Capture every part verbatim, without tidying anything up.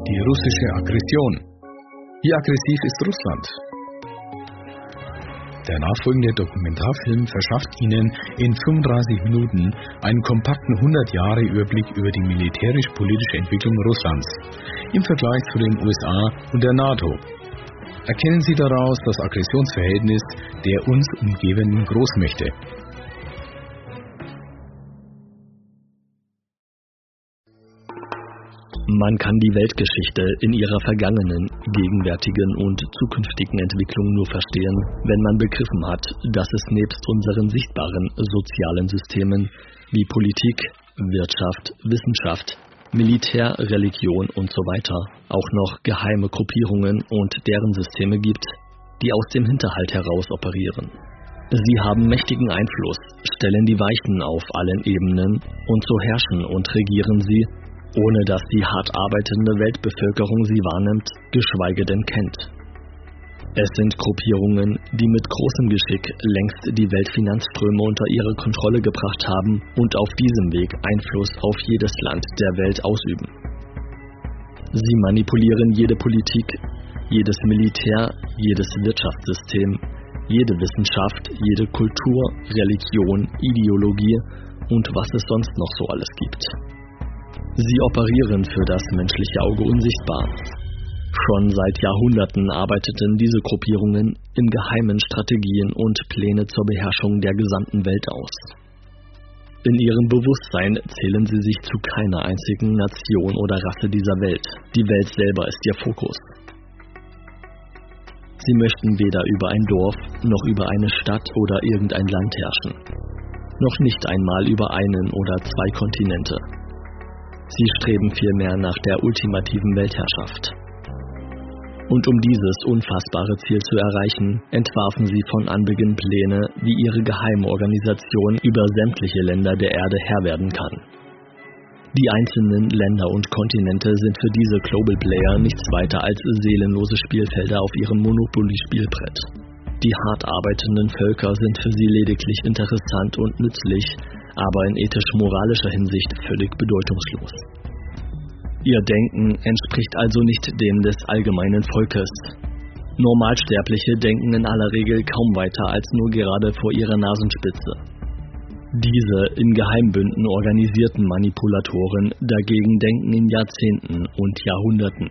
Die russische Aggression. Wie aggressiv ist Russland? Der nachfolgende Dokumentarfilm verschafft Ihnen in fünfunddreißig Minuten einen kompakten hundert Jahre Überblick über die militärisch-politische Entwicklung Russlands im Vergleich zu den U S A und der NATO. Erkennen Sie daraus das Aggressionsverhältnis der uns umgebenden Großmächte. Man kann die Weltgeschichte in ihrer vergangenen, gegenwärtigen und zukünftigen Entwicklung nur verstehen, wenn man begriffen hat, dass es nebst unseren sichtbaren sozialen Systemen wie Politik, Wirtschaft, Wissenschaft, Militär, Religion und so weiter auch noch geheime Gruppierungen und deren Systeme gibt, die aus dem Hinterhalt heraus operieren. Sie haben mächtigen Einfluss, stellen die Weichen auf allen Ebenen und so herrschen und regieren sie, ohne dass die hart arbeitende Weltbevölkerung sie wahrnimmt, geschweige denn kennt. Es sind Gruppierungen, die mit großem Geschick längst die Weltfinanzströme unter ihre Kontrolle gebracht haben und auf diesem Weg Einfluss auf jedes Land der Welt ausüben. Sie manipulieren jede Politik, jedes Militär, jedes Wirtschaftssystem, jede Wissenschaft, jede Kultur, Religion, Ideologie und was es sonst noch so alles gibt. Sie operieren für das menschliche Auge unsichtbar. Schon seit Jahrhunderten arbeiteten diese Gruppierungen im Geheimen Strategien und Pläne zur Beherrschung der gesamten Welt aus. In ihrem Bewusstsein zählen sie sich zu keiner einzigen Nation oder Rasse dieser Welt. Die Welt selber ist ihr Fokus. Sie möchten weder über ein Dorf noch über eine Stadt oder irgendein Land herrschen. Noch nicht einmal über einen oder zwei Kontinente. Sie streben vielmehr nach der ultimativen Weltherrschaft. Und um dieses unfassbare Ziel zu erreichen, entwarfen sie von Anbeginn Pläne, wie ihre geheime Organisation über sämtliche Länder der Erde Herr werden kann. Die einzelnen Länder und Kontinente sind für diese Global Player nichts weiter als seelenlose Spielfelder auf ihrem Monopoly-Spielbrett. Die hart arbeitenden Völker sind für sie lediglich interessant und nützlich, aber in ethisch-moralischer Hinsicht völlig bedeutungslos. Ihr Denken entspricht also nicht dem des allgemeinen Volkes. Normalsterbliche denken in aller Regel kaum weiter als nur gerade vor ihrer Nasenspitze. Diese in Geheimbünden organisierten Manipulatoren dagegen denken in Jahrzehnten und Jahrhunderten.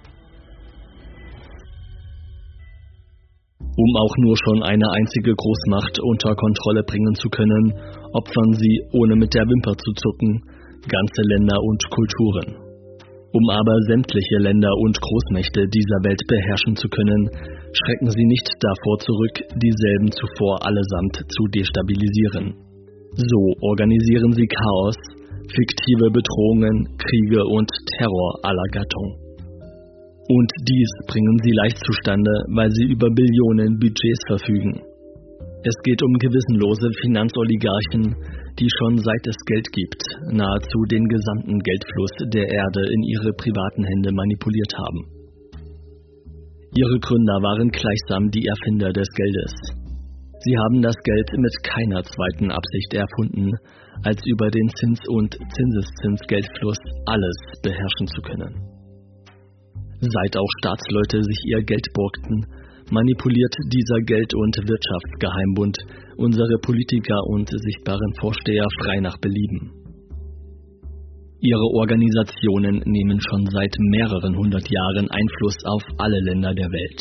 Um auch nur schon eine einzige Großmacht unter Kontrolle bringen zu können, opfern sie, ohne mit der Wimper zu zucken, ganze Länder und Kulturen. Um aber sämtliche Länder und Großmächte dieser Welt beherrschen zu können, schrecken sie nicht davor zurück, dieselben zuvor allesamt zu destabilisieren. So organisieren sie Chaos, fiktive Bedrohungen, Kriege und Terror aller Gattung. Und dies bringen sie leicht zustande, weil sie über Billionen Budgets verfügen. Es geht um gewissenlose Finanzoligarchen, die schon seit es Geld gibt, nahezu den gesamten Geldfluss der Erde in ihre privaten Hände manipuliert haben. Ihre Gründer waren gleichsam die Erfinder des Geldes. Sie haben das Geld mit keiner zweiten Absicht erfunden, als über den Zins- und Zinseszinsgeldfluss alles beherrschen zu können. Seit auch Staatsleute sich ihr Geld borgten, manipuliert dieser Geld- und Wirtschaftsgeheimbund unsere Politiker und sichtbaren Vorsteher frei nach Belieben. Ihre Organisationen nehmen schon seit mehreren hundert Jahren Einfluss auf alle Länder der Welt.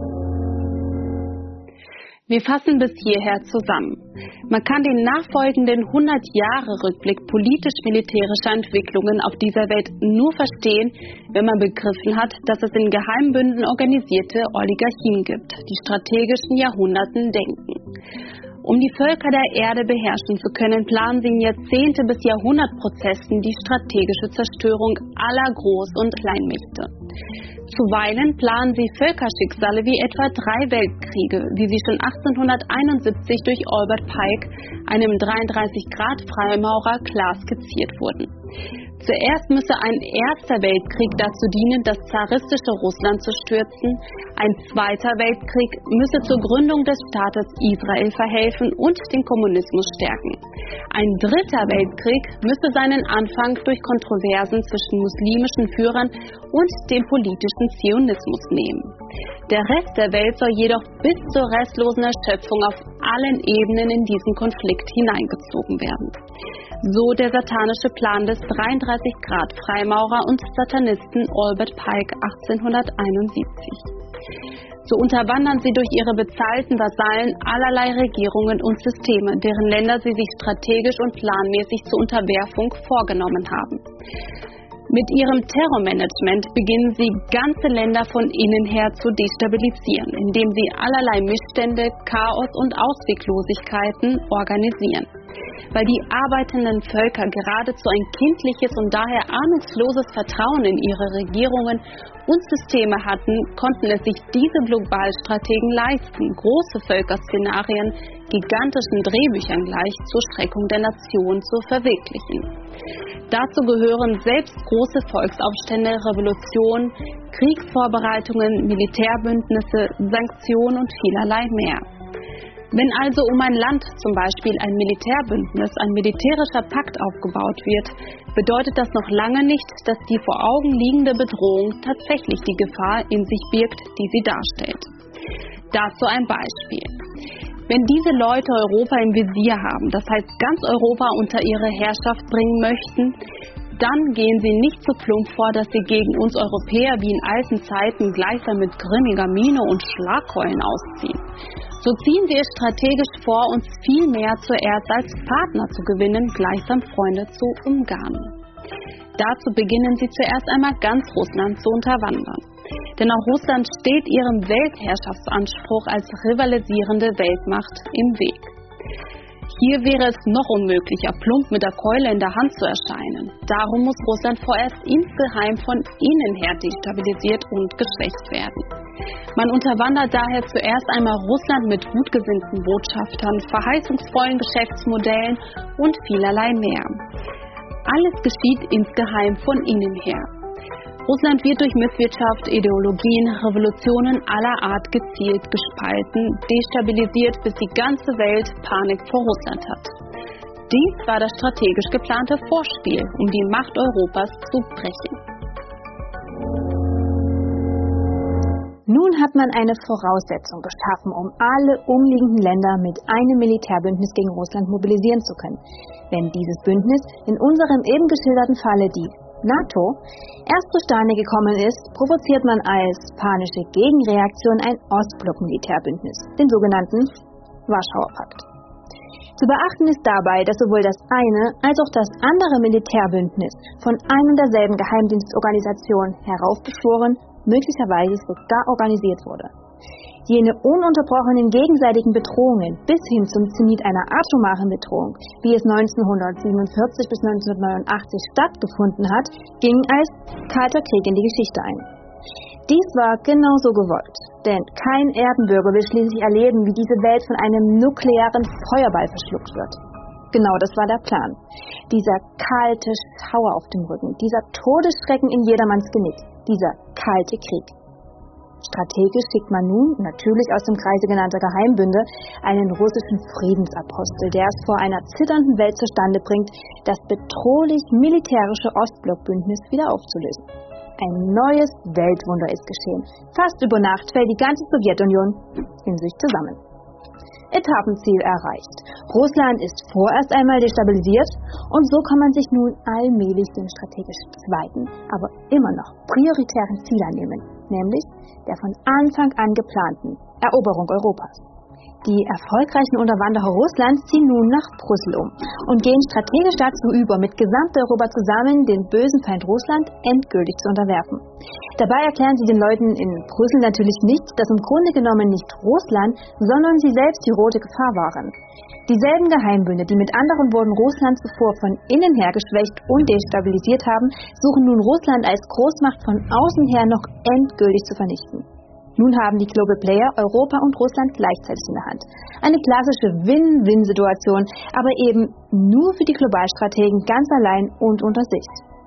Wir fassen bis hierher zusammen. Man kann den nachfolgenden hundert-Jahre-Rückblick politisch-militärischer Entwicklungen auf dieser Welt nur verstehen, wenn man begriffen hat, dass es in Geheimbünden organisierte Oligarchien gibt, die strategisch in Jahrhunderten denken. Um die Völker der Erde beherrschen zu können, planen sie in Jahrzehnte bis Jahrhundertprozessen die strategische Zerstörung aller Groß- und Kleinmächte. Zuweilen planen sie Völkerschicksale wie etwa drei Weltkriege, wie sie schon achtzehnhunderteinundsiebzig durch Albert Pike, einem dreiunddreißig Grad Freimaurer, klar skizziert wurden. Zuerst müsse ein erster Weltkrieg dazu dienen, das zaristische Russland zu stürzen. Ein zweiter Weltkrieg müsse zur Gründung des Staates Israel verhelfen und den Kommunismus stärken. Ein dritter Weltkrieg müsse seinen Anfang durch Kontroversen zwischen muslimischen Führern und dem politischen Zionismus nehmen. Der Rest der Welt soll jedoch bis zur restlosen Erschöpfung auf allen Ebenen in diesen Konflikt hineingezogen werden. So der satanische Plan des dreiunddreißig Grad Freimaurer und Satanisten Albert Pike achtzehnhunderteinundsiebzig. So unterwandern sie durch ihre bezahlten Vasallen allerlei Regierungen und Systeme, deren Länder sie sich strategisch und planmäßig zur Unterwerfung vorgenommen haben. Mit ihrem Terrormanagement beginnen sie, ganze Länder von innen her zu destabilisieren, indem sie allerlei Missstände, Chaos und Ausweglosigkeiten organisieren. Weil die arbeitenden Völker geradezu ein kindliches und daher ahnungsloses Vertrauen in ihre Regierungen und Systeme hatten, konnten es sich diese Globalstrategen leisten, große Völkerszenarien gigantischen Drehbüchern gleich zur Schreckung der Nation zu verwirklichen. Dazu gehören selbst große Volksaufstände, Revolutionen, Kriegsvorbereitungen, Militärbündnisse, Sanktionen und vielerlei mehr. Wenn also um ein Land zum Beispiel ein Militärbündnis, ein militärischer Pakt aufgebaut wird, bedeutet das noch lange nicht, dass die vor Augen liegende Bedrohung tatsächlich die Gefahr in sich birgt, die sie darstellt. Dazu ein Beispiel. Wenn diese Leute Europa im Visier haben, das heißt ganz Europa unter ihre Herrschaft bringen möchten, dann gehen sie nicht so plump vor, dass sie gegen uns Europäer wie in alten Zeiten gleichsam mit grimmiger Miene und Schlagkeulen ausziehen. So ziehen sie es strategisch vor, uns viel mehr zuerst als Partner zu gewinnen, gleichsam Freunde zu umgarnen. Dazu beginnen sie zuerst einmal ganz Russland zu unterwandern. Denn auch Russland steht ihrem Weltherrschaftsanspruch als rivalisierende Weltmacht im Weg. Hier wäre es noch unmöglicher, plump mit der Keule in der Hand zu erscheinen. Darum muss Russland vorerst insgeheim von innen her destabilisiert und geschwächt werden. Man unterwandert daher zuerst einmal Russland mit gutgesinnten Botschaftern, verheißungsvollen Geschäftsmodellen und vielerlei mehr. Alles geschieht insgeheim von innen her. Russland wird durch Misswirtschaft, Ideologien, Revolutionen aller Art gezielt gespalten, destabilisiert, bis die ganze Welt Panik vor Russland hat. Dies war das strategisch geplante Vorspiel, um die Macht Europas zu brechen. Nun hat man eine Voraussetzung geschaffen, um alle umliegenden Länder mit einem Militärbündnis gegen Russland mobilisieren zu können. Wenn dieses Bündnis, in unserem eben geschilderten Falle die NATO, erst zustande gekommen ist, provoziert man als panische Gegenreaktion ein Ostblock-Militärbündnis, den sogenannten Warschauer Pakt. Zu beachten ist dabei, dass sowohl das eine als auch das andere Militärbündnis von ein und derselben Geheimdienstorganisation heraufbeschworen, möglicherweise sogar organisiert wurde. Jene ununterbrochenen gegenseitigen Bedrohungen bis hin zum Zenit einer atomaren Bedrohung, wie es neunzehnhundertsiebenundvierzig bis neunzehnhundertneunundachtzig stattgefunden hat, gingen als Kalter Krieg in die Geschichte ein. Dies war genauso gewollt, denn kein Erdenbürger will schließlich erleben, wie diese Welt von einem nuklearen Feuerball verschluckt wird. Genau das war der Plan. Dieser kalte Schauer auf dem Rücken, dieser Todesschrecken in jedermanns Genick, dieser kalte Krieg. Strategisch schickt man nun, natürlich aus dem Kreise genannter Geheimbünde, einen russischen Friedensapostel, der es vor einer zitternden Welt zustande bringt, das bedrohlich militärische Ostblockbündnis wieder aufzulösen. Ein neues Weltwunder ist geschehen. Fast über Nacht fällt die ganze Sowjetunion in sich zusammen. Etappenziel erreicht. Russland ist vorerst einmal destabilisiert und so kann man sich nun allmählich dem strategisch zweiten, aber immer noch prioritären Ziel annehmen, nämlich der von Anfang an geplanten Eroberung Europas. Die erfolgreichen Unterwanderer Russlands ziehen nun nach Brüssel um und gehen strategisch dazu über, mit Gesamteuropa zusammen den bösen Feind Russland endgültig zu unterwerfen. Dabei erklären sie den Leuten in Brüssel natürlich nicht, dass im Grunde genommen nicht Russland, sondern sie selbst die rote Gefahr waren. Dieselben Geheimbünde, die mit anderen Worten Russland zuvor von innen her geschwächt und destabilisiert haben, suchen nun Russland als Großmacht von außen her noch endgültig zu vernichten. Nun haben die Global Player Europa und Russland gleichzeitig in der Hand. Eine klassische Win-Win-Situation, aber eben nur für die Globalstrategen ganz allein und unter sich.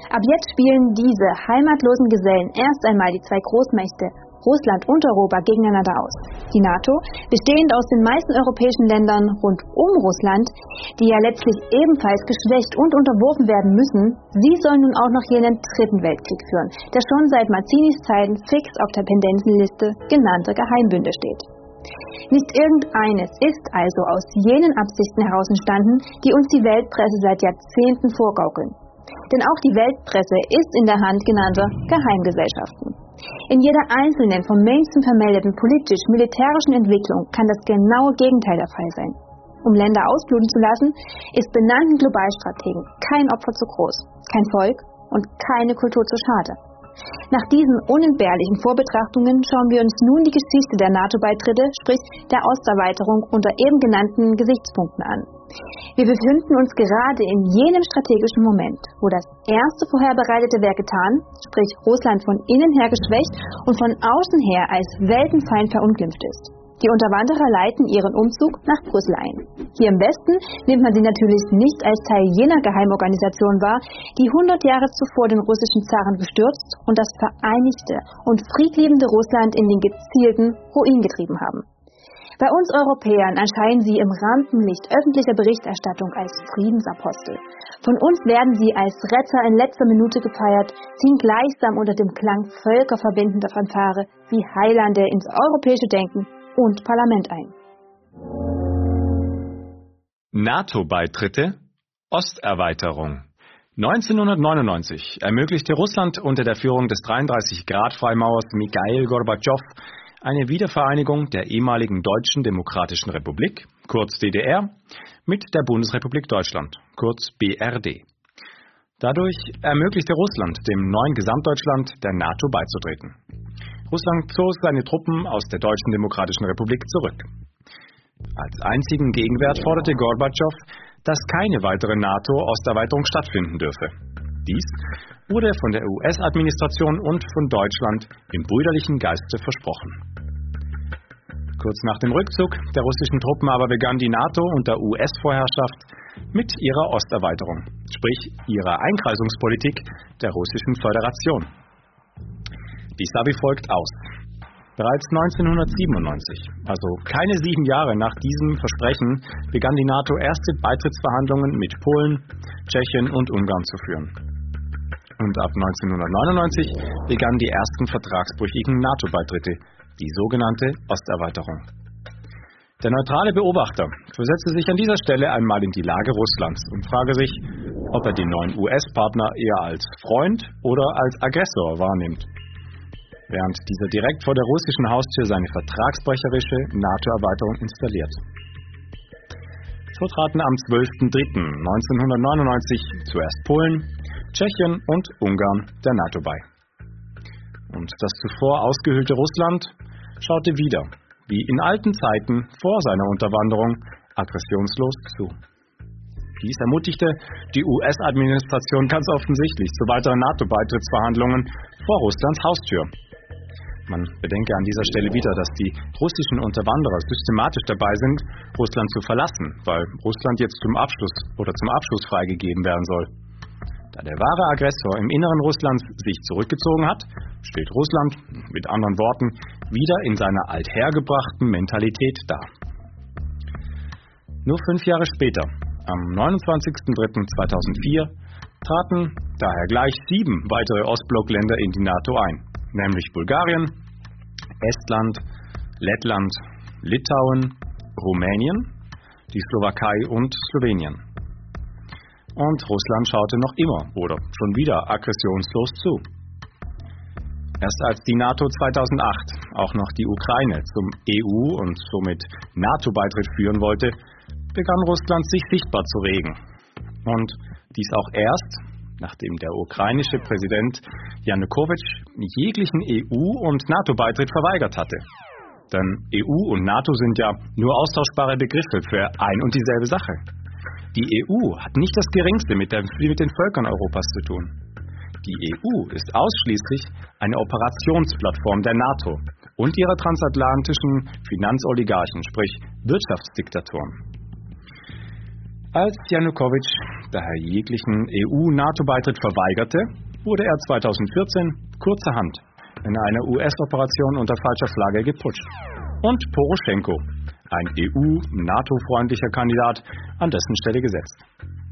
Ab jetzt spielen diese heimatlosen Gesellen erst einmal die zwei Großmächte Russland und Europa gegeneinander aus. Die NATO, bestehend aus den meisten europäischen Ländern rund um Russland, die ja letztlich ebenfalls geschwächt und unterworfen werden müssen, sie soll nun auch noch jenen Dritten Weltkrieg führen, der schon seit Mazzinis Zeiten fix auf der Pendenzenliste genannter Geheimbünde steht. Nicht irgendeines ist also aus jenen Absichten heraus entstanden, die uns die Weltpresse seit Jahrzehnten vorgaukeln. Denn auch die Weltpresse ist in der Hand genannter Geheimgesellschaften. In jeder einzelnen vom Mainstream vermeldeten politisch-militärischen Entwicklung kann das genaue Gegenteil der Fall sein. Um Länder ausbluten zu lassen, ist benannten Globalstrategen kein Opfer zu groß, kein Volk und keine Kultur zu schade. Nach diesen unentbehrlichen Vorbetrachtungen schauen wir uns nun die Geschichte der NATO-Beitritte, sprich der Osterweiterung, unter eben genannten Gesichtspunkten an. Wir befinden uns gerade in jenem strategischen Moment, wo das erste vorherbereitete Werk getan, sprich Russland von innen her geschwächt und von außen her als Weltenfeind verunglimpft ist. Die Unterwanderer leiten ihren Umzug nach Brüssel ein. Hier im Westen nimmt man sie natürlich nicht als Teil jener Geheimorganisation wahr, die hundert Jahre zuvor den russischen Zaren gestürzt und das vereinigte und friedliebende Russland in den gezielten Ruin getrieben haben. Bei uns Europäern erscheinen sie im Rampenlicht öffentlicher Berichterstattung als Friedensapostel. Von uns werden sie als Retter in letzter Minute gefeiert, ziehen gleichsam unter dem Klang völkerverbindender Fanfare wie Heilande ins europäische Denken und Parlament ein. NATO-Beitritte, Osterweiterung. neunzehnhundertneunundneunzig ermöglichte Russland unter der Führung des dreiunddreißig-Grad-Freimauers Michail Gorbatschow eine Wiedervereinigung der ehemaligen Deutschen Demokratischen Republik, kurz D D R, mit der Bundesrepublik Deutschland, kurz B R D. Dadurch ermöglichte Russland dem neuen Gesamtdeutschland der NATO beizutreten. Russland zog seine Truppen aus der Deutschen Demokratischen Republik zurück. Als einzigen Gegenwert forderte Gorbatschow, dass keine weitere NATO-Osterweiterung stattfinden dürfe. Dies wurde von der U S-Administration und von Deutschland im brüderlichen Geiste versprochen. Kurz nach dem Rückzug der russischen Truppen aber begann die NATO unter U S-Vorherrschaft mit ihrer Osterweiterung, sprich ihrer Einkreisungspolitik der Russischen Föderation. Dies sah wie folgt aus. Bereits neunzehnhundertsiebenundneunzig, also keine sieben Jahre nach diesem Versprechen, begann die NATO erste Beitrittsverhandlungen mit Polen, Tschechien und Ungarn zu führen. Und ab neunzehnhundertneunundneunzig begannen die ersten vertragsbrüchigen NATO-Beitritte, die sogenannte Osterweiterung. Der neutrale Beobachter versetzte sich an dieser Stelle einmal in die Lage Russlands und frage sich, ob er den neuen U S-Partner eher als Freund oder als Aggressor wahrnimmt. Während dieser direkt vor der russischen Haustür seine vertragsbrecherische NATO-Erweiterung installiert. So traten am zwölften dritten neunzehnhundertneunundneunzig zuerst Polen, Tschechien und Ungarn der NATO bei. Und das zuvor ausgehöhlte Russland schaute wieder, wie in alten Zeiten vor seiner Unterwanderung, aggressionslos zu. Dies ermutigte die U S-Administration ganz offensichtlich zu weiteren NATO-Beitrittsverhandlungen vor Russlands Haustür. Man bedenke an dieser Stelle wieder, dass die russischen Unterwanderer systematisch dabei sind, Russland zu verlassen, weil Russland jetzt zum Abschluss oder zum Abschluss freigegeben werden soll. Da der wahre Aggressor im Inneren Russlands sich zurückgezogen hat, steht Russland, mit anderen Worten, wieder in seiner althergebrachten Mentalität da. Nur fünf Jahre später, am neunundzwanzigsten dritten zweitausendvier, traten daher gleich sieben weitere Ostblockländer in die NATO ein. Nämlich Bulgarien, Estland, Lettland, Litauen, Rumänien, die Slowakei und Slowenien. Und Russland schaute noch immer oder schon wieder aggressionslos zu. Erst als die NATO zweitausendacht auch noch die Ukraine zum E U- und somit NATO-Beitritt führen wollte, begann Russland sich sichtbar zu regen. Und dies auch erst, nachdem der ukrainische Präsident Janukowitsch jeglichen E U- und NATO-Beitritt verweigert hatte. Denn E U und NATO sind ja nur austauschbare Begriffe für ein und dieselbe Sache. Die E U hat nicht das Geringste mit, der, mit den Völkern Europas zu tun. Die E U ist ausschließlich eine Operationsplattform der NATO und ihrer transatlantischen Finanzoligarchen, sprich Wirtschaftsdiktatoren. Als Janukowitsch daher jeglichen E U-NATO-Beitritt verweigerte, wurde er zweitausendvierzehn kurzerhand in einer U S-Operation unter falscher Flagge geputscht und Poroschenko, ein E U-NATO-freundlicher Kandidat, an dessen Stelle gesetzt.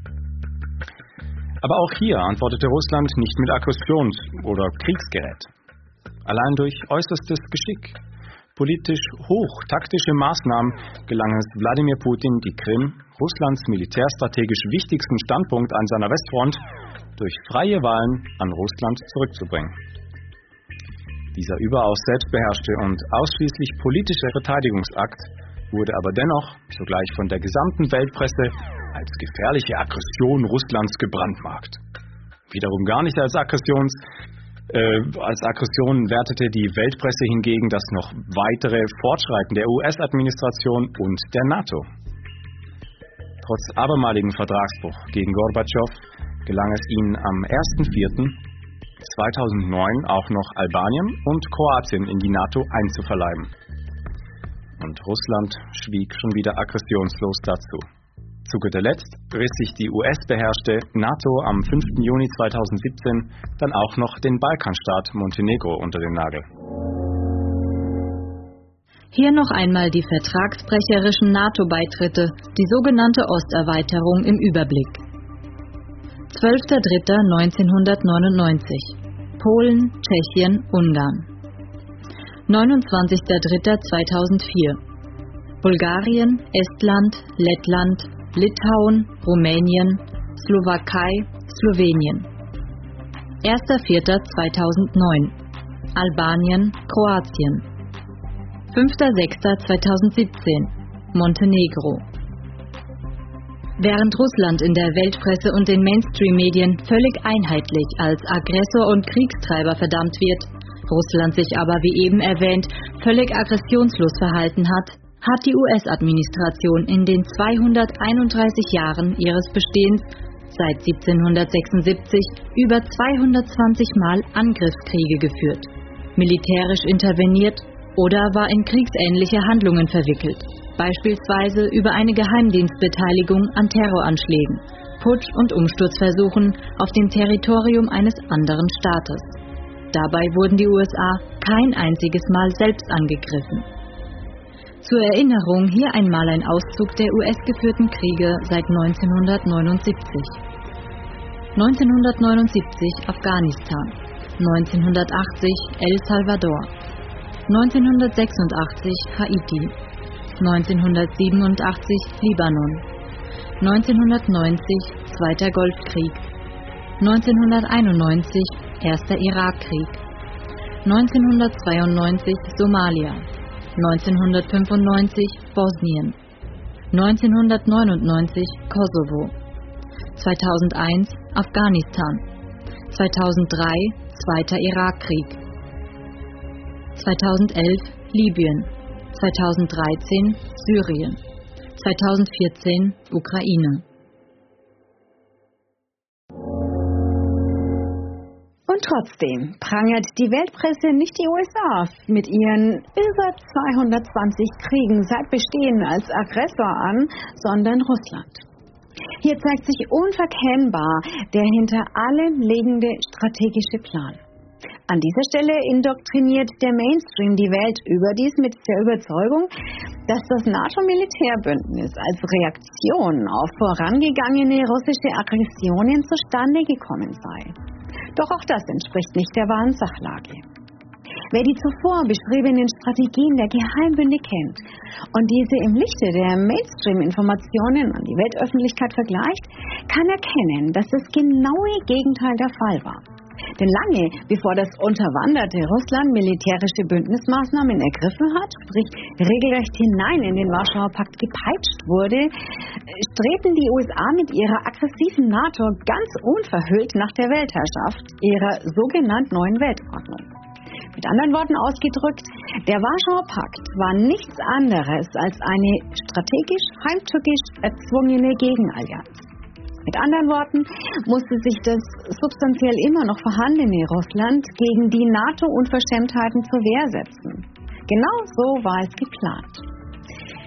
Aber auch hier antwortete Russland nicht mit Aggressions- oder Kriegsgerät. Allein durch äußerstes Geschick, politisch hochtaktische Maßnahmen gelang es Wladimir Putin, die Krim, Russlands militärstrategisch wichtigsten Standpunkt an seiner Westfront, durch freie Wahlen an Russland zurückzubringen. Dieser überaus selbstbeherrschte und ausschließlich politische Verteidigungsakt wurde aber dennoch sogleich von der gesamten Weltpresse als gefährliche Aggression Russlands gebrandmarkt. Wiederum gar nicht als Aggressions, äh, als Aggression wertete die Weltpresse hingegen das noch weitere Fortschreiten der U S-Administration und der NATO. Trotz abermaligen Vertragsbruch gegen Gorbatschow gelang es ihnen am ersten vierten zweitausendneun auch noch Albanien und Kroatien in die NATO einzuverleiben. Und Russland schwieg schon wieder aggressionslos dazu. Zu guter Letzt riss sich die U S-beherrschte NATO am fünften Juni zweitausendsiebzehn dann auch noch den Balkanstaat Montenegro unter den Nagel. Hier noch einmal die vertragsbrecherischen NATO-Beitritte, die sogenannte Osterweiterung im Überblick. zwölfter dritter neunzehnhundertneunundneunzig Polen, Tschechien, Ungarn. neunundzwanzigster dritter zweitausendvier Bulgarien, Estland, Lettland, Litauen, Rumänien, Slowakei, Slowenien. erster vierter zweitausendneun Albanien, Kroatien. fünfter sechster zweitausendsiebzehn Montenegro. Während Russland in der Weltpresse und den Mainstream-Medien völlig einheitlich als Aggressor und Kriegstreiber verdammt wird, Russland sich aber, wie eben erwähnt, völlig aggressionslos verhalten hat, hat die U S-Administration in den zweihunderteinunddreißig Jahren ihres Bestehens seit siebzehnhundertsechsundsiebzig über zweihundertzwanzig Mal Angriffskriege geführt, militärisch interveniert oder war in kriegsähnliche Handlungen verwickelt, beispielsweise über eine Geheimdienstbeteiligung an Terroranschlägen, Putsch- und Umsturzversuchen auf dem Territorium eines anderen Staates. Dabei wurden die U S A kein einziges Mal selbst angegriffen. Zur Erinnerung hier einmal ein Auszug der U S-geführten Kriege seit neunzehnhundertneunundsiebzig. neunzehnhundertneunundsiebzig Afghanistan, neunzehnhundertachtzig El Salvador, neunzehnhundertsechsundachtzig Haiti, neunzehnhundertsiebenundachtzig Libanon, neunzehnhundertneunzig Zweiter Golfkrieg, neunzehnhunderteinundneunzig Erster Irakkrieg, neunzehnhundertzweiundneunzig Somalia, neunzehnhundertfünfundneunzig Bosnien, neunzehnhundertneunundneunzig Kosovo, zweitausendeins Afghanistan, zweitausenddrei Zweiter Irakkrieg, zweitausendelf Libyen, zweitausenddreizehn Syrien, zweitausendvierzehn Ukraine. Und trotzdem prangert die Weltpresse nicht die U S A mit ihren über zweihundertzwanzig Kriegen seit Bestehen als Aggressor an, sondern Russland. Hier zeigt sich unverkennbar der hinter allem liegende strategische Plan. An dieser Stelle indoktriniert der Mainstream die Welt überdies mit der Überzeugung, dass das NATO-Militärbündnis als Reaktion auf vorangegangene russische Aggressionen zustande gekommen sei. Doch auch das entspricht nicht der wahren Sachlage. Wer die zuvor beschriebenen Strategien der Geheimbünde kennt und diese im Lichte der Mainstream-Informationen an die Weltöffentlichkeit vergleicht, kann erkennen, dass das genaue Gegenteil der Fall war. Denn lange bevor das unterwanderte Russland militärische Bündnismaßnahmen ergriffen hat, sprich regelrecht hinein in den Warschauer Pakt gepeitscht wurde, strebten die U S A mit ihrer aggressiven NATO ganz unverhüllt nach der Weltherrschaft, ihrer sogenannten neuen Weltordnung. Mit anderen Worten ausgedrückt, der Warschauer Pakt war nichts anderes als eine strategisch heimtückisch erzwungene Gegenallianz. Mit anderen Worten musste sich das substanziell immer noch vorhandene Russland gegen die NATO-Unverschämtheiten zur Wehr setzen. Genau so war es geplant.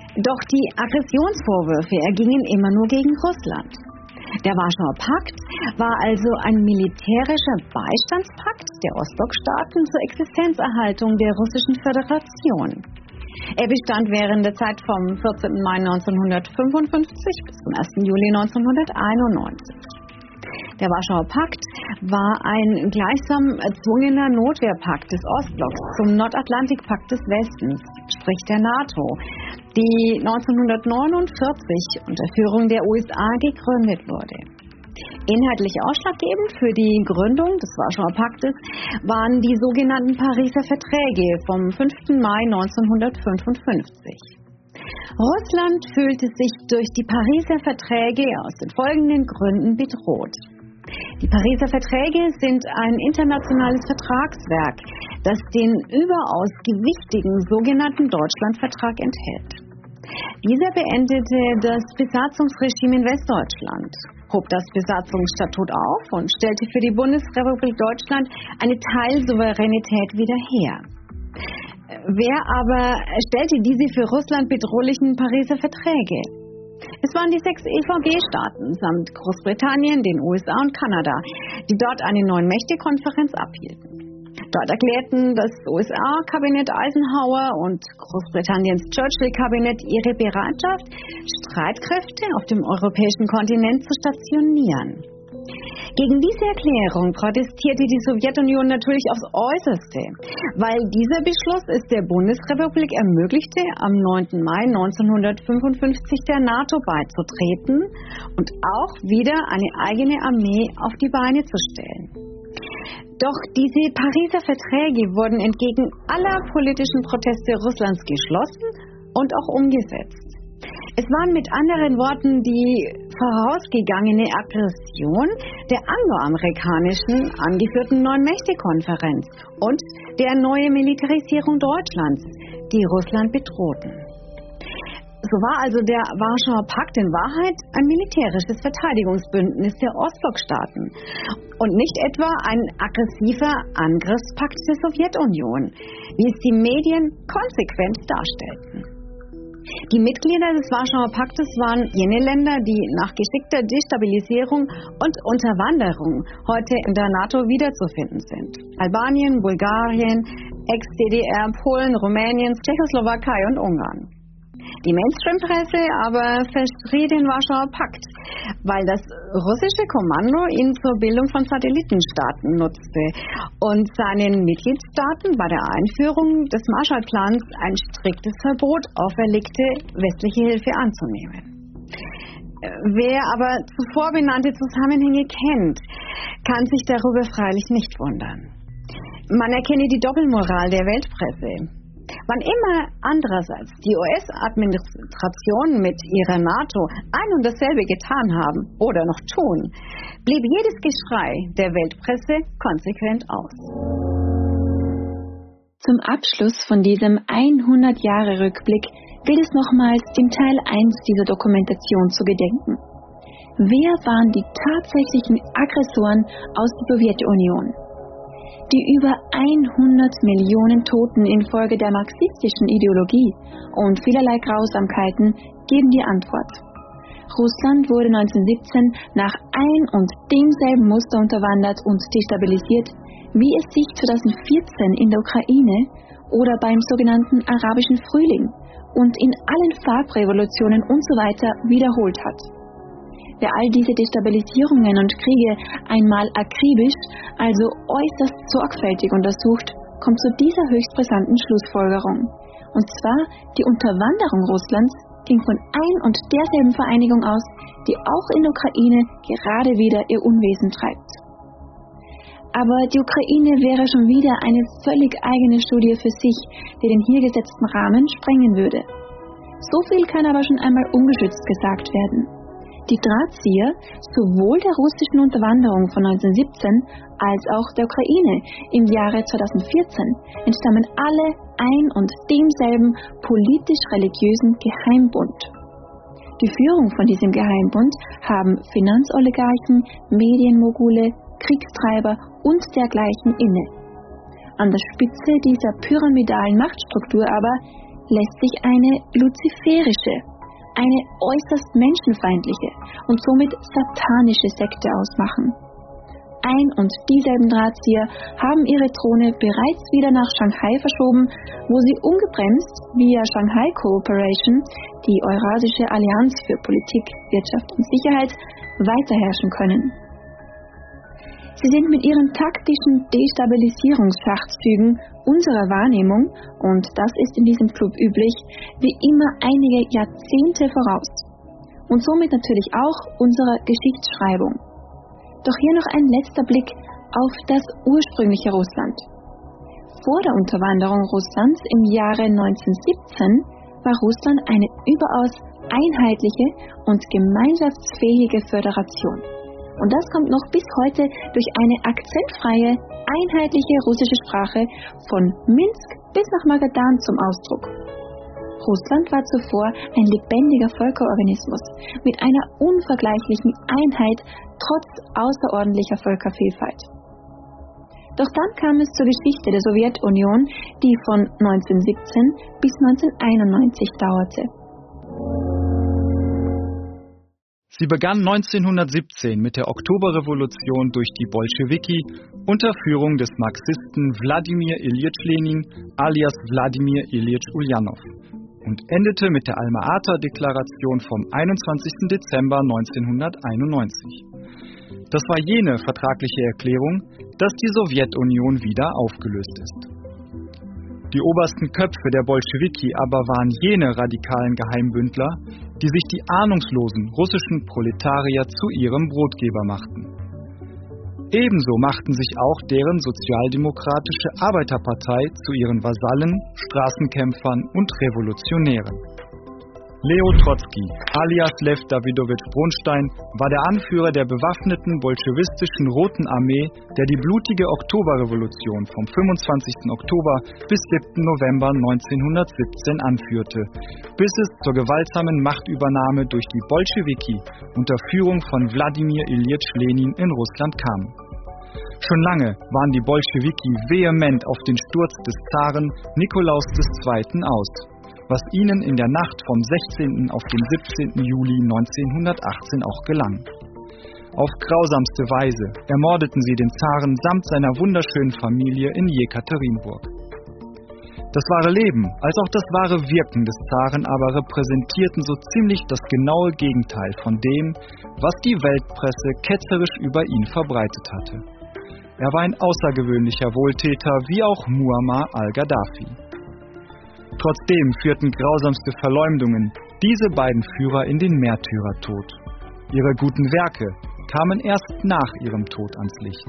Doch die Aggressionsvorwürfe ergingen immer nur gegen Russland. Der Warschauer Pakt war also ein militärischer Beistandspakt der Ostblockstaaten zur Existenzerhaltung der Russischen Föderation. Er bestand während der Zeit vom vierzehnten Mai neunzehnhundertfünfundfünfzig bis zum ersten Juli neunzehnhunderteinundneunzig. Der Warschauer Pakt war ein gleichsam erzwungener Notwehrpakt des Ostblocks zum Nordatlantikpakt des Westens, sprich der NATO, die neunzehnhundertneunundvierzig unter Führung der U S A gegründet wurde. Inhaltlich ausschlaggebend für die Gründung des Warschauer Paktes waren die sogenannten Pariser Verträge vom fünften Mai neunzehnhundertfünfundfünfzig. Russland fühlte sich durch die Pariser Verträge aus den folgenden Gründen bedroht. Die Pariser Verträge sind ein internationales Vertragswerk, das den überaus gewichtigen sogenannten Deutschlandvertrag enthält. Dieser beendete das Besatzungsregime in Westdeutschland, hob das Besatzungsstatut auf und stellte für die Bundesrepublik Deutschland eine Teilsouveränität wieder her. Wer aber stellte diese für Russland bedrohlichen Pariser Verträge? Es waren die sechs E V G-Staaten samt Großbritannien, den U S A und Kanada, die dort eine Neun-Mächte-Konferenz abhielten. Dort erklärten das U S A-Kabinett Eisenhower und Großbritanniens Churchill-Kabinett ihre Bereitschaft, Streitkräfte auf dem europäischen Kontinent zu stationieren. Gegen diese Erklärung protestierte die Sowjetunion natürlich aufs Äußerste, weil dieser Beschluss es der Bundesrepublik ermöglichte, am neunten Mai neunzehnhundertfünfundfünfzig der NATO beizutreten und auch wieder eine eigene Armee auf die Beine zu stellen. Doch diese Pariser Verträge wurden entgegen aller politischen Proteste Russlands geschlossen und auch umgesetzt. Es waren mit anderen Worten die vorausgegangene Aggression der angloamerikanischen angeführten Neun-Mächte-Konferenz und der neue Militarisierung Deutschlands, die Russland bedrohten. So war also der Warschauer Pakt in Wahrheit ein militärisches Verteidigungsbündnis der Ostblockstaaten und nicht etwa ein aggressiver Angriffspakt der Sowjetunion, wie es die Medien konsequent darstellten. Die Mitglieder des Warschauer Paktes waren jene Länder, die nach geschickter Destabilisierung und Unterwanderung heute in der NATO wiederzufinden sind. Albanien, Bulgarien, Ex-D D R, Polen, Rumänien, Tschechoslowakei und Ungarn. Die Mainstream-Presse aber verschrie den Warschauer Pakt, weil das russische Kommando ihn zur Bildung von Satellitenstaaten nutzte und seinen Mitgliedstaaten bei der Einführung des Marshallplans ein striktes Verbot auferlegte, westliche Hilfe anzunehmen. Wer aber zuvor benannte Zusammenhänge kennt, kann sich darüber freilich nicht wundern. Man erkenne die Doppelmoral der Weltpresse. Wann immer andererseits die U S-Administration mit ihrer NATO ein und dasselbe getan haben oder noch tun, blieb jedes Geschrei der Weltpresse konsequent aus. Zum Abschluss von diesem hundert-Jahre-Rückblick gilt es nochmals, dem Teil eins dieser Dokumentation zu gedenken. Wer waren die tatsächlichen Aggressoren aus der Sowjetunion? Die über hundert Millionen Toten infolge der marxistischen Ideologie und vielerlei Grausamkeiten geben die Antwort. Russland wurde neunzehnhundertsiebzehn nach ein und demselben Muster unterwandert und destabilisiert, wie es sich zweitausendvierzehn in der Ukraine oder beim sogenannten Arabischen Frühling und in allen Farbrevolutionen und so weiter wiederholt hat. Wer all diese Destabilisierungen und Kriege einmal akribisch, also äußerst sorgfältig untersucht, kommt zu dieser höchst brisanten Schlussfolgerung. Und zwar, die Unterwanderung Russlands ging von ein und derselben Vereinigung aus, die auch in der Ukraine gerade wieder ihr Unwesen treibt. Aber die Ukraine wäre schon wieder eine völlig eigene Studie für sich, die den hier gesetzten Rahmen sprengen würde. So viel kann aber schon einmal ungeschützt gesagt werden. Die Drahtzieher sowohl der russischen Unterwanderung von neunzehnhundertsiebzehn als auch der Ukraine im Jahre zweitausendvierzehn entstammen alle ein und demselben politisch-religiösen Geheimbund. Die Führung von diesem Geheimbund haben Finanzoligarchen, Medienmogule, Kriegstreiber und dergleichen inne. An der Spitze dieser pyramidalen Machtstruktur aber lässt sich eine luziferische, eine äußerst menschenfeindliche und somit satanische Sekte ausmachen. Ein und dieselben Drahtzieher haben ihre Throne bereits wieder nach Shanghai verschoben, wo sie ungebremst via Shanghai Cooperation, die Eurasische Allianz für Politik, Wirtschaft und Sicherheit, weiterherrschen können. Sie sind mit ihren taktischen Destabilisierungsschachzügen unserer Wahrnehmung, und das ist in diesem Club üblich, wie immer einige Jahrzehnte voraus. Und somit natürlich auch unserer Geschichtsschreibung. Doch hier noch ein letzter Blick auf das ursprüngliche Russland. Vor der Unterwanderung Russlands im Jahre neunzehnhundertsiebzehn war Russland eine überaus einheitliche und gemeinschaftsfähige Föderation. Und das kommt noch bis heute durch eine akzentfreie, einheitliche russische Sprache von Minsk bis nach Magadan zum Ausdruck. Russland war zuvor ein lebendiger Völkerorganismus mit einer unvergleichlichen Einheit trotz außerordentlicher Völkervielfalt. Doch dann kam es zur Geschichte der Sowjetunion, die von neunzehnhundertsiebzehn bis neunzehnhunderteinundneunzig dauerte. Sie begann neunzehnhundertsiebzehn mit der Oktoberrevolution durch die Bolschewiki unter Führung des Marxisten Wladimir Iljitsch Lenin alias Wladimir Iljitsch Uljanov und endete mit der Alma-Ata-Deklaration vom einundzwanzigsten Dezember neunzehnhunderteinundneunzig. Das war jene vertragliche Erklärung, dass die Sowjetunion wieder aufgelöst ist. Die obersten Köpfe der Bolschewiki aber waren jene radikalen Geheimbündler, die sich die ahnungslosen russischen Proletarier zu ihrem Brotgeber machten. Ebenso machten sich auch deren sozialdemokratische Arbeiterpartei zu ihren Vasallen, Straßenkämpfern und Revolutionären. Leo Trotzki, alias Lew Davidowitsch Bronstein, war der Anführer der bewaffneten bolschewistischen Roten Armee, der die blutige Oktoberrevolution vom fünfundzwanzigsten Oktober bis siebten November neunzehnhundertsiebzehn anführte, bis es zur gewaltsamen Machtübernahme durch die Bolschewiki unter Führung von Wladimir Iljitsch Lenin in Russland kam. Schon lange waren die Bolschewiki vehement auf den Sturz des Zaren Nikolaus der Zweite aus, was ihnen in der Nacht vom sechzehnten auf den siebzehnten Juli neunzehnhundertachtzehn auch gelang. Auf grausamste Weise ermordeten sie den Zaren samt seiner wunderschönen Familie in Jekaterinburg. Das wahre Leben als auch das wahre Wirken des Zaren aber repräsentierten so ziemlich das genaue Gegenteil von dem, was die Weltpresse ketzerisch über ihn verbreitet hatte. Er war ein außergewöhnlicher Wohltäter wie auch Muammar al-Gaddafi. Trotzdem führten grausamste Verleumdungen diese beiden Führer in den Märtyrertod. Ihre guten Werke kamen erst nach ihrem Tod ans Licht.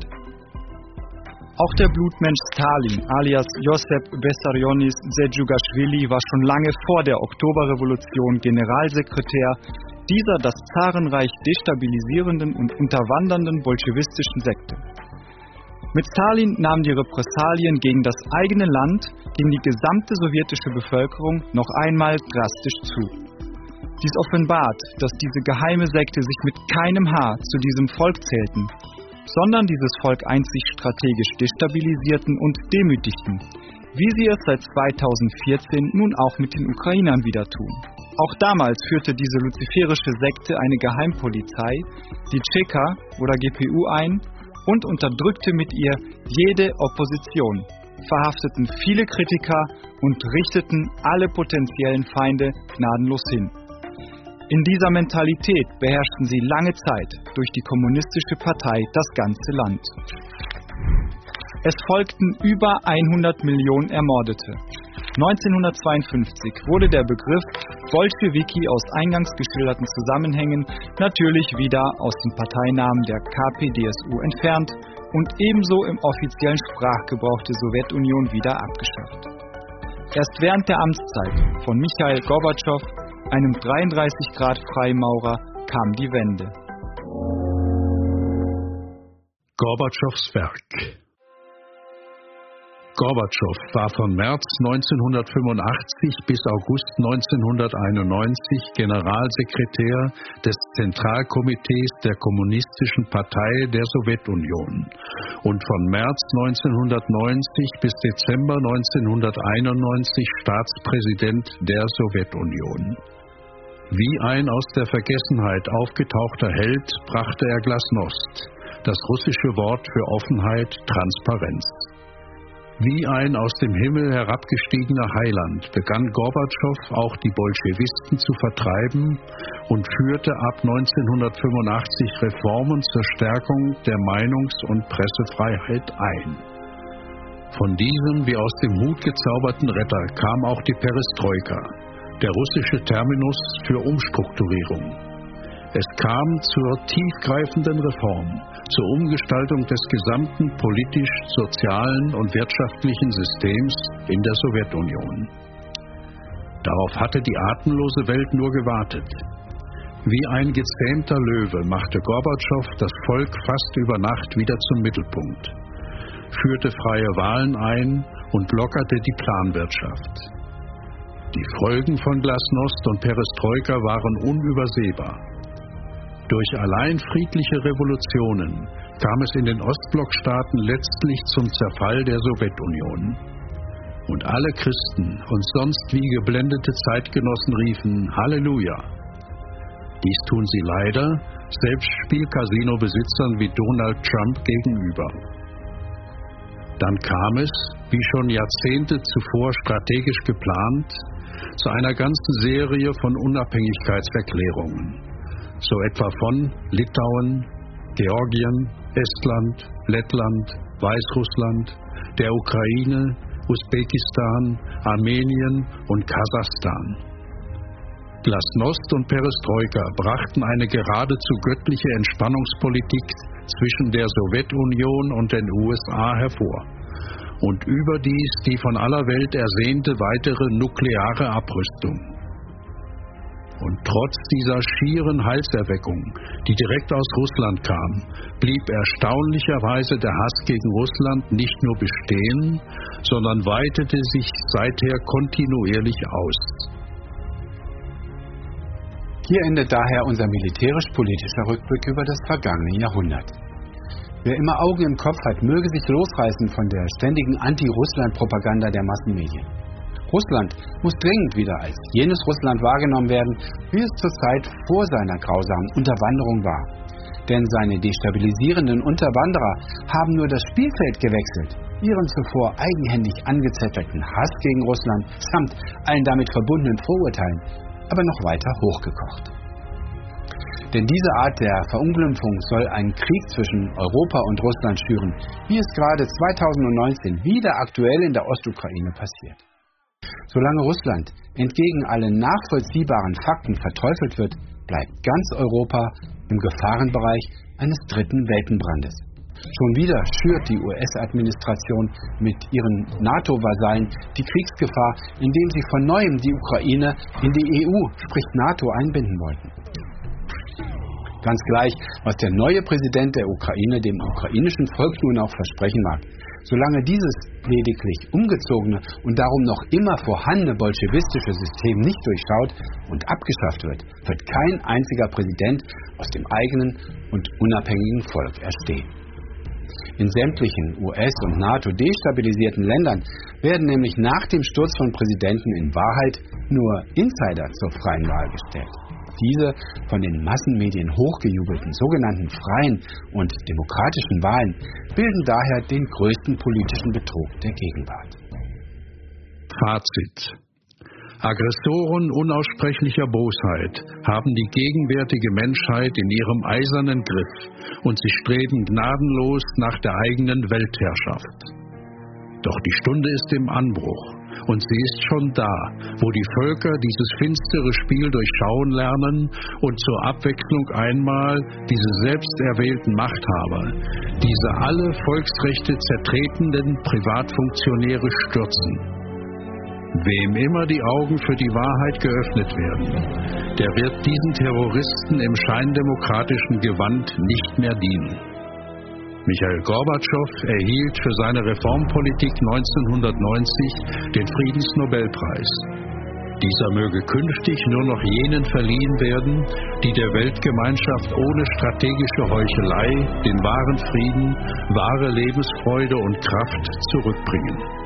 Auch der Blutmensch Stalin, alias Josef Vissarionis Dzerzjugashvili, war schon lange vor der Oktoberrevolution Generalsekretär dieser das Zarenreich destabilisierenden und unterwandernden bolschewistischen Sekte. Mit Stalin nahmen die Repressalien gegen das eigene Land, gegen die gesamte sowjetische Bevölkerung noch einmal drastisch zu. Dies offenbart, dass diese geheime Sekte sich mit keinem Haar zu diesem Volk zählten, sondern dieses Volk einzig strategisch destabilisierten und demütigten, wie sie es seit zweitausendvierzehn nun auch mit den Ukrainern wieder tun. Auch damals führte diese luziferische Sekte eine Geheimpolizei, die Tscheka oder G P U, ein und unterdrückte mit ihr jede Opposition, verhafteten viele Kritiker und richteten alle potenziellen Feinde gnadenlos hin. In dieser Mentalität beherrschten sie lange Zeit durch die kommunistische Partei das ganze Land. Es folgten über hundert Millionen Ermordete. neunzehnhundertzweiundfünfzig wurde der Begriff Bolschewiki aus eingangs geschilderten Zusammenhängen natürlich wieder aus den Parteinamen der K P D S U entfernt und ebenso im offiziellen Sprachgebrauch der Sowjetunion wieder abgeschafft. Erst während der Amtszeit von Michail Gorbatschow, einem dreiunddreißig Grad Freimaurer, kam die Wende. Gorbatschows Werk. Gorbatschow war von März neunzehnhundertfünfundachtzig bis August neunzehnhunderteinundneunzig Generalsekretär des Zentralkomitees der Kommunistischen Partei der Sowjetunion und von März neunzehnhundertneunzig bis Dezember neunzehnhunderteinundneunzig Staatspräsident der Sowjetunion. Wie ein aus der Vergessenheit aufgetauchter Held brachte er Glasnost, das russische Wort für Offenheit, Transparenz. Wie ein aus dem Himmel herabgestiegener Heiland begann Gorbatschow auch die Bolschewisten zu vertreiben und führte ab neunzehnhundertfünfundachtzig Reformen zur Stärkung der Meinungs- und Pressefreiheit ein. Von diesem wie aus dem Hut gezauberten Retter kam auch die Perestroika, der russische Terminus für Umstrukturierung. Es kam zur tiefgreifenden Reform, zur Umgestaltung des gesamten politisch, sozialen und wirtschaftlichen Systems in der Sowjetunion. Darauf hatte die atemlose Welt nur gewartet. Wie ein gezähmter Löwe machte Gorbatschow das Volk fast über Nacht wieder zum Mittelpunkt, führte freie Wahlen ein und lockerte die Planwirtschaft. Die Folgen von Glasnost und Perestroika waren unübersehbar. Durch allein friedliche Revolutionen kam es in den Ostblockstaaten letztlich zum Zerfall der Sowjetunion. Und alle Christen und sonst wie geblendete Zeitgenossen riefen Halleluja. Dies tun sie leider selbst Spielcasino-Besitzern wie Donald Trump gegenüber. Dann kam es, wie schon Jahrzehnte zuvor strategisch geplant, zu einer ganzen Serie von Unabhängigkeitserklärungen. So etwa von Litauen, Georgien, Estland, Lettland, Weißrussland, der Ukraine, Usbekistan, Armenien und Kasachstan. Glasnost und Perestroika brachten eine geradezu göttliche Entspannungspolitik zwischen der Sowjetunion und den U S A hervor und überdies die von aller Welt ersehnte weitere nukleare Abrüstung. Und trotz dieser schieren Heilserweckung, die direkt aus Russland kam, blieb erstaunlicherweise der Hass gegen Russland nicht nur bestehen, sondern weitete sich seither kontinuierlich aus. Hier endet daher unser militärisch-politischer Rückblick über das vergangene Jahrhundert. Wer immer Augen im Kopf hat, möge sich losreißen von der ständigen Anti-Russland-Propaganda der Massenmedien. Russland muss dringend wieder als jenes Russland wahrgenommen werden, wie es zur Zeit vor seiner grausamen Unterwanderung war. Denn seine destabilisierenden Unterwanderer haben nur das Spielfeld gewechselt, ihren zuvor eigenhändig angezettelten Hass gegen Russland samt allen damit verbundenen Vorurteilen aber noch weiter hochgekocht. Denn diese Art der Verunglimpfung soll einen Krieg zwischen Europa und Russland schüren, wie es gerade zweitausendneunzehn wieder aktuell in der Ostukraine passiert. Solange Russland entgegen allen nachvollziehbaren Fakten verteufelt wird, bleibt ganz Europa im Gefahrenbereich eines dritten Weltenbrandes. Schon wieder schürt die U S-Administration mit ihren NATO-Vasallen die Kriegsgefahr, indem sie von neuem die Ukraine in die E U, sprich NATO, einbinden wollten. Ganz gleich, was der neue Präsident der Ukraine dem ukrainischen Volk nun auch versprechen mag. Solange dieses lediglich umgezogene und darum noch immer vorhandene bolschewistische System nicht durchschaut und abgeschafft wird, wird kein einziger Präsident aus dem eigenen und unabhängigen Volk erstehen. In sämtlichen U S- und NATO-destabilisierten Ländern werden nämlich nach dem Sturz von Präsidenten in Wahrheit nur Insider zur freien Wahl gestellt. Diese von den Massenmedien hochgejubelten sogenannten freien und demokratischen Wahlen bilden daher den größten politischen Betrug der Gegenwart. Fazit: Aggressoren unaussprechlicher Bosheit haben die gegenwärtige Menschheit in ihrem eisernen Griff und sie streben gnadenlos nach der eigenen Weltherrschaft. Doch die Stunde ist im Anbruch. Und sie ist schon da, wo die Völker dieses finstere Spiel durchschauen lernen und zur Abwechslung einmal diese selbst erwählten Machthaber, diese alle Volksrechte zertretenden Privatfunktionäre stürzen. Wem immer die Augen für die Wahrheit geöffnet werden, der wird diesen Terroristen im scheindemokratischen Gewand nicht mehr dienen. Michail Gorbatschow erhielt für seine Reformpolitik neunzehnhundertneunzig den Friedensnobelpreis. Dieser möge künftig nur noch jenen verliehen werden, die der Weltgemeinschaft ohne strategische Heuchelei den wahren Frieden, wahre Lebensfreude und Kraft zurückbringen.